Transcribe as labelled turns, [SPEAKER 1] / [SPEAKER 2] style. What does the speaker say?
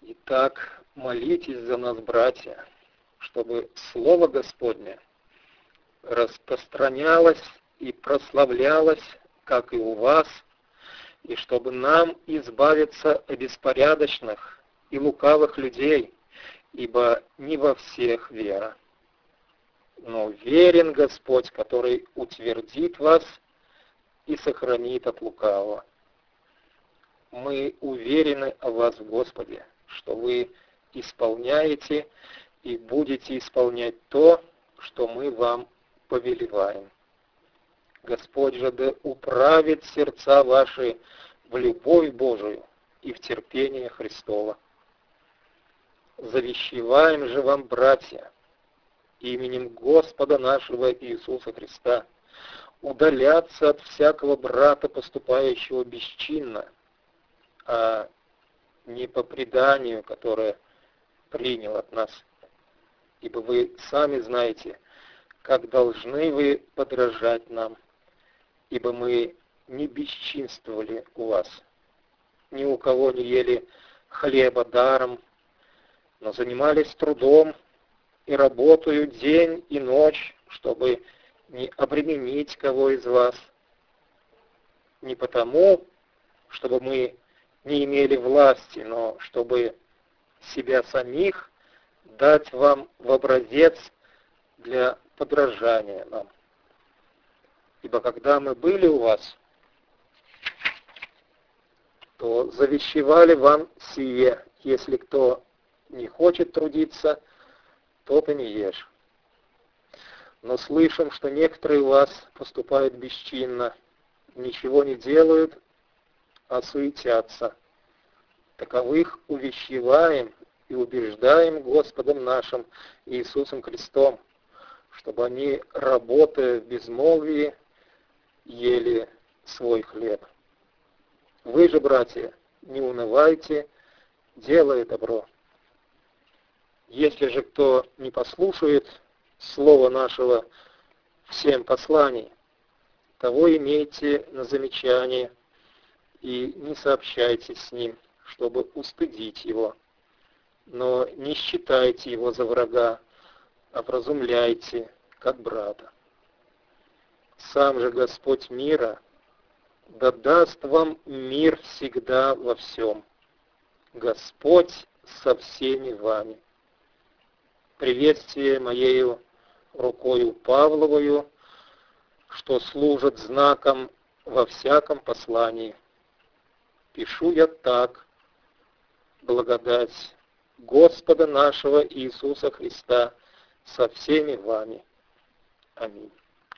[SPEAKER 1] Итак, молитесь за нас, братья, чтобы Слово Господне распространялось и прославлялось, как и у вас, и чтобы нам избавиться от беспорядочных и лукавых людей, ибо не во всех вера. Но верен Господь, который утвердит вас и сохранит от лукавого. Мы уверены о вас в Господе, что вы исполняете и будете исполнять то, что мы вам повелеваем. Господь же да управит сердца ваши в любовь Божию и в терпение Христово. Завещеваем же вам, братья, именем Господа нашего Иисуса Христа, удаляться от всякого брата, поступающего бесчинно, а не по преданию, которое принял от нас. Ибо вы сами знаете, как должны вы подражать нам, ибо мы не бесчинствовали у вас, ни у кого не ели хлеба даром, но занимались трудом и работаю день и ночь, чтобы не обременить кого из вас. Не потому, чтобы мы не имели власти, но чтобы себя самих дать вам в образец для подражания нам. Ибо когда мы были у вас, то завещевали вам сие: если кто не хочет трудиться, тот и не ешь. Но слышим, что некоторые у вас поступают бесчинно, ничего не делают, а суетятся. Таковых увещеваем и убеждаем Господом нашим Иисусом Христом, чтобы они, работая в безмолвии, ели свой хлеб. Вы же, братья, не унывайте, делая добро. Если же кто не послушает слова нашего всем посланий, того имейте на замечание и не сообщайте с ним, чтобы устыдить его. Но не считайте его за врага, а вразумляйте, как брата. Сам же Господь мира да даст вам мир всегда во всем. Господь со всеми вами. Приветствие моею рукою Павловою, что служит знаком во всяком послании. Пишу я так: благодать Господа нашего Иисуса Христа со всеми вами. Аминь.